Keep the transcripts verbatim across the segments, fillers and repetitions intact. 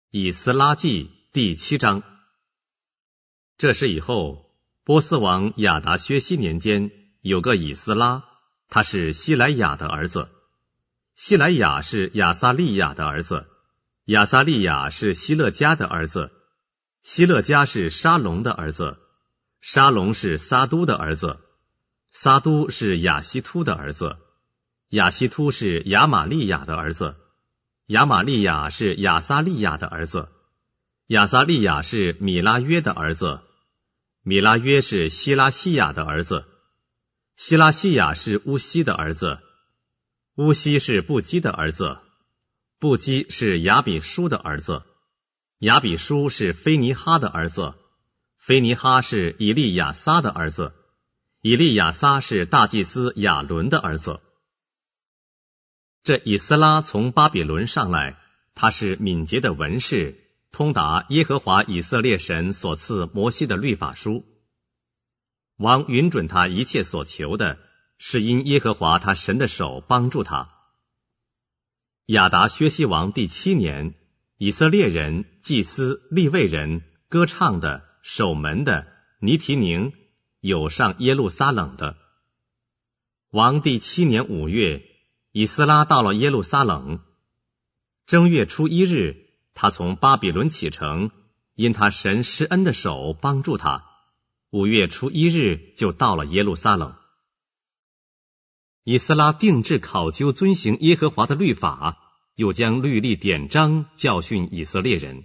以斯拉记第七章。这事以后，波斯王亚达薛西年间，有个以斯拉，他是西莱雅的儿子。西莱雅是亚撒利雅的儿子，亚撒利雅是希勒家的儿子，希勒家是沙龙的儿子，沙龙是撒都的儿子，撒都是亚希突的儿子，亚希突是亚玛利亚的儿子，亚玛利亚是亚撒利亚的儿子，亚撒利亚是米拉约的儿子，米拉约是希拉西亚的儿子，希拉西亚是乌西的儿子，乌西是布基的儿子，布基是亚比书的儿子，亚比书是菲尼哈的儿子，菲尼哈是以利亚撒的儿子，以利亚撒是大祭司亚伦的儿子。这以斯拉从巴比伦上来，他是敏捷的文士，通达耶和华以色列神所赐摩西的律法书。王允准他一切所求的，是因耶和华他神的手帮助他。亚达薛西王第七年，以色列人、祭司、利未人、歌唱的、守门的、尼提宁，有上耶路撒冷的。王第七年五月，以斯拉到了耶路撒冷。正月初一日，他从巴比伦启程，因他神施恩的手帮助他。五月初一日就到了耶路撒冷。以斯拉定志考究遵行耶和华的律法，又将律例典章教训以色列人。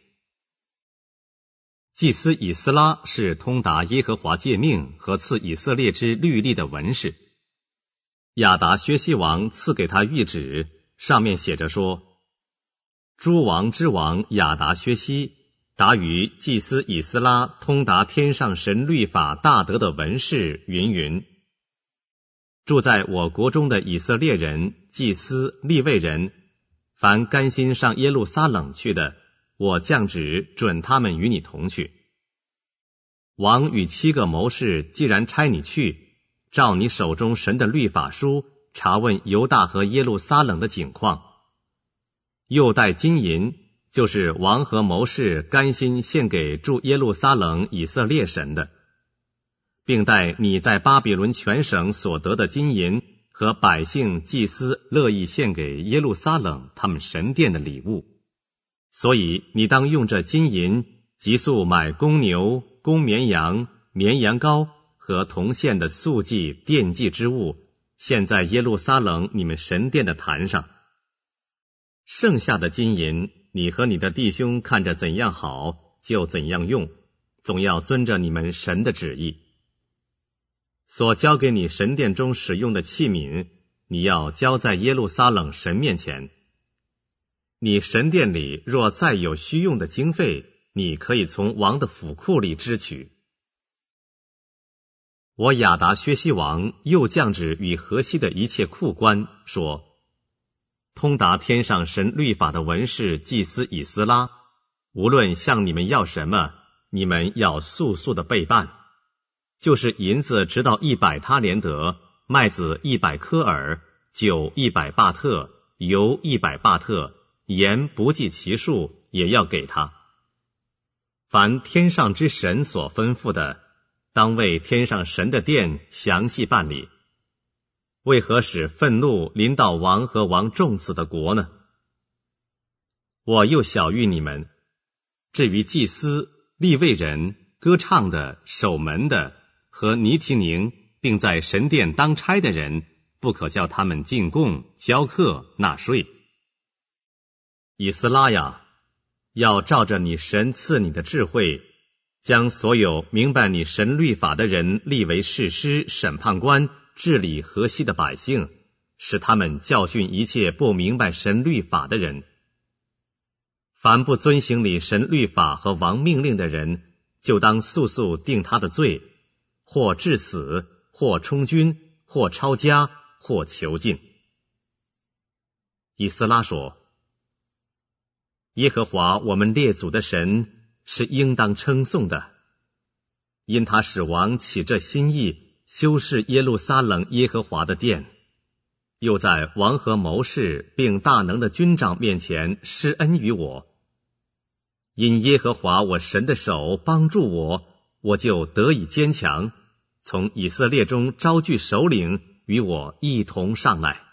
祭司以斯拉是通达耶和华诫命和赐以色列之律例的文士。亚达薛西王赐给他谕旨，上面写着说：诸王之王亚达薛西，达于祭司以斯拉通达天上神律法大德的文士云云。住在我国中的以色列人、祭司、利未人，凡甘心上耶路撒冷去的，我降旨准他们与你同去。王与七个谋士既然差你去，照你手中神的律法书，查问犹大和耶路撒冷的景况，又带金银，就是王和谋士甘心献给住耶路撒冷以色列神的，并带你在巴比伦全省所得的金银和百姓祭司乐意献给耶路撒冷他们神殿的礼物。所以你当用这金银急速买公牛、公绵羊、绵羊羔和同献的素祭、奠祭之物，献在耶路撒冷你们神殿的坛上。剩下的金银，你和你的弟兄看着怎样好，就怎样用，总要遵着你们神的旨意。所交给你神殿中使用的器皿，你要交在耶路撒冷神面前。你神殿里若再有需用的经费，你可以从王的府库里支取。我亚达薛西王又降旨与河西的一切库官说：通达天上神律法的文士祭司以斯拉，无论向你们要什么，你们要速速的备办，就是银子直到一百他连得，麦子一百科尔，酒一百巴特，油一百巴特，盐不计其数，也要给他。凡天上之神所吩咐的，当为天上神的殿详细办理。为何使愤怒临到王和王众子的国呢？我又晓谕你们，至于祭司、利未人、歌唱的、守门的和尼提宁，并在神殿当差的人，不可叫他们进贡、交课、纳税。以斯拉呀，要照着你神赐你的智慧，将所有明白你神律法的人立为士师、审判官，治理河西的百姓，使他们教训一切不明白神律法的人。凡不遵行你神律法和王命令的人，就当速速定他的罪，或致死，或充军，或抄家，或囚禁。以斯拉说：耶和华我们列祖的神是应当称颂的，因他使王起这心意，修饰耶路撒冷耶和华的殿，又在王和谋士并大能的军长面前施恩于我。 因耶和华我神的手帮助我，我就得以坚强，从以色列中招聚首领与我一同上来。